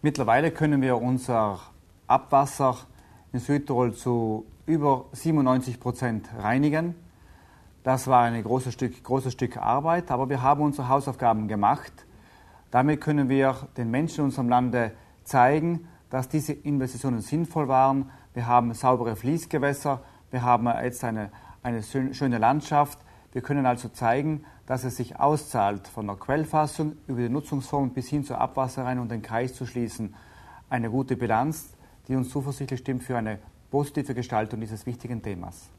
Mittlerweile können wir unser Abwasser in Südtirol zu über 97% reinigen. Das war ein großes Stück Arbeit, aber wir haben unsere Hausaufgaben gemacht. Damit können wir den Menschen in unserem Lande zeigen, dass diese Investitionen sinnvoll waren. Wir haben saubere Fließgewässer, wir haben jetzt eine schöne Landschaft. Wir können also zeigen, dass es sich auszahlt, von der Quellfassung über die Nutzungsform bis hin zur Abwasserreinigung und den Kreis zu schließen. Eine gute Bilanz, die uns zuversichtlich stimmt für eine positive Gestaltung dieses wichtigen Themas.